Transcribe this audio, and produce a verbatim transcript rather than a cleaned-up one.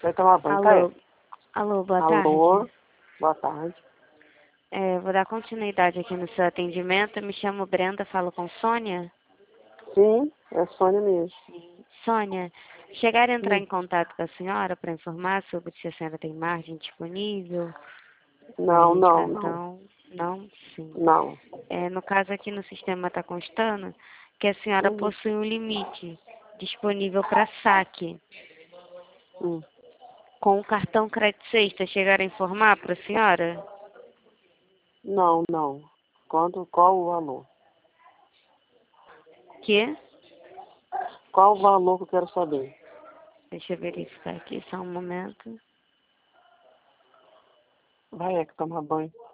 Vai tomar banho, tá? Alô, alô, boa Alô, tarde. boa tarde. É, vou dar continuidade aqui no seu atendimento. Eu me chamo Brenda, falo com Sônia. Sim, é Sônia mesmo. Sônia, chegaram a entrar Sim. em contato com a senhora para informar sobre se a senhora tem margem disponível para Não, não, não, reivindicação? Não? Sim. não. É, no caso aqui no sistema está constando que a senhora Uhum. possui um limite disponível para saque Hum. com o cartão Crédito Sexta. Chegaram a informar para a senhora? Não, não. Quanto, qual o valor? Que? Qual o valor que eu quero saber? Deixa eu verificar aqui só um momento. Vai, é que tomar banho.